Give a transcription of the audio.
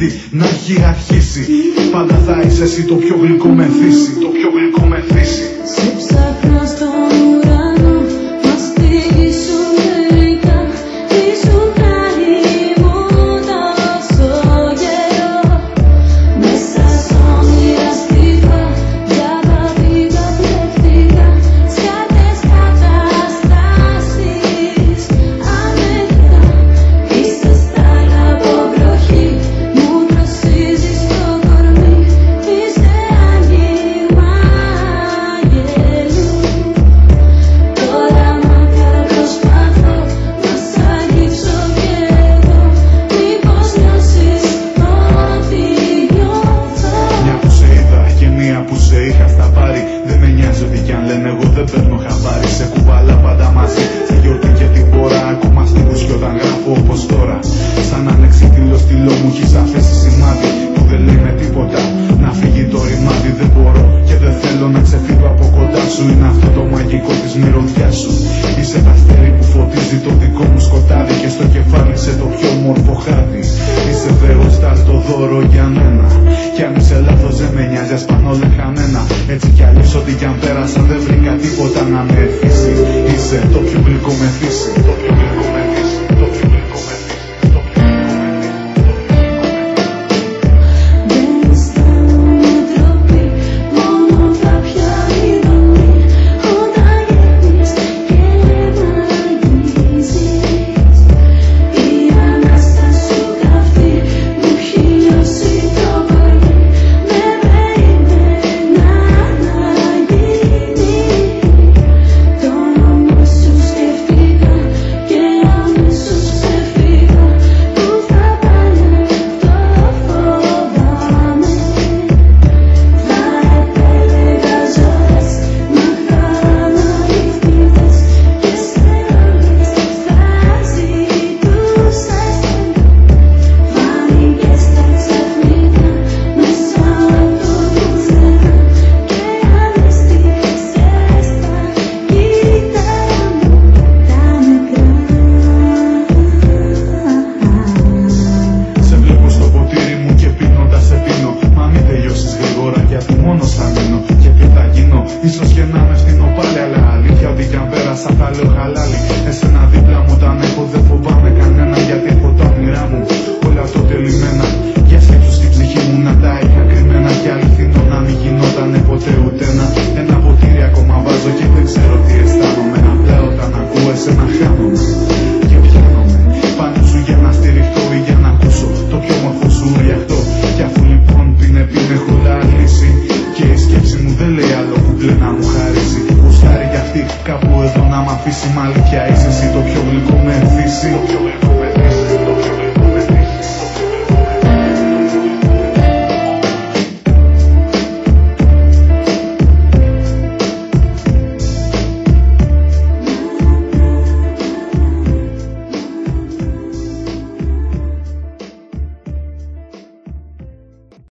ήδη να έχει αρχίσει. Πάντα θα είσαι εσύ το πιο γλυκό μεθύσι. Το πιο γλυκό μεθύσι. Σε ψάχνω στον ουρανό, μα στίγη σου μερικά. Ήσουν χάρη μου τόσο καιρό. Μέσα σ' όνειρα στιβά, διαβατήκα πλεκτικά. Σκάτες καταστάσεις ανεκτά. Είσαι στάλα από βροχή, μου δροσίζεις το κορμί. Είσαι άγγιγμα αγγέλου. Τώρα μάτια προσπαθώ να σ' αγγίξω κι εγώ. Μήπως νιώσεις ό,τι νιώθω. Μια που σε είδα και μία που σε είχα στα πάρει. Δεν με νοιάζει ότι κι αν λένε εγώ δεν παίρνω χαμπάρι. Σε κουβάλα πάντα μαζί, στη γιορτή και την πόρα. Ακόμα στίχους κι όταν γράφω όπως τώρα. Σαν ανεξίτηλο στυλό μου έχεις αφήσει σημάδι που δεν λέει με τίποτα. Να φύγει το ρημάδι δεν μπορώ και δεν θέλω να ξεφύγω από κοντά σου. Είναι αυτό το μαγικό της μυρωδιάς σου. Είσαι τα αστέρι που φωτίζει το δικό μου σκοτάδι. Και στο κεφάλι σε το πιο όμορφο χάδι. Είσαι Θεός, στάρ το δώρο για μένα. Κι αν είσαι λάθος δεν με νοιάζει, ας πάνε όλα χαμένα. Έτσι κι αλλιώς ό,τι κι αν πέρασα δεν βρήκα τίποτα να με εθίσει. Είσαι το πιο γλυκό μεθύσι. Το πιο γλυκό μεθύσι. Το πιο γλυκό μεθύσι. Το πιο γλυκό μεθύσι. Δεν αισθάνομαι ντροπή, μόνο κάποια ειδονή. Όταν γεύεις και μ' αγγίζεις, η ανάσα σου καυτή μου έχει λιώσει το κορμί. Με περίμενα να γίνει. Το όνομα σου σκεφτήκα και αμέσως ξεφύγα. Πού θα πάνε αυτό φοβάμαι. Θα επέλεγα ζωές, μα χάνω νύχτιδες. Και σε όλες θα ζητούσα εσένα. Φάνηκες τα ξαφνικά μέσα από το πουθενά. Και αναισθήθηκες στα κύτταρα μου τα μικρά. Σε βλέπω στο ποτήρι μου και πίνοντας σε πίνω. Μα μην τελειώσεις γρήγορα γιατί μόνος θα μείνω. Και τι θα γίνω, ίσως και να με φτύνω πάλι. Αλλά αλήθεια ότι κι αν πέρασα θα λέω χαλάλι. Εσένα δίπλα μου όταν έχω δεν φοβάμαι κανένα. Γιατί έχω τα όνειρά μου όλα αυτοτελειμμένα. Για σκέψου στην ψυχή μου να τα είχα κρυμμένα. Και αληθινό να μην γινότανε ποτέ ούτε ένα ποτήρι ακόμα βάζω και δεν ξέρω τι αισθάνομαι. Απλά όταν ακούω εσένα χάνομαι και πιάνομαι πάνω σου για να στηριχτώ ή για να ακούσω το πιο όμορφο σου ριαχτό. Κι αφού λοιπόν την έχω λύσει και η σκέψη μου δεν λέει άλλο που πλέον να μου χαρίσει. Γουστάρει κι αυτή κάπου εδώ να μ' αφήσει, μ' αλήθεια είσαι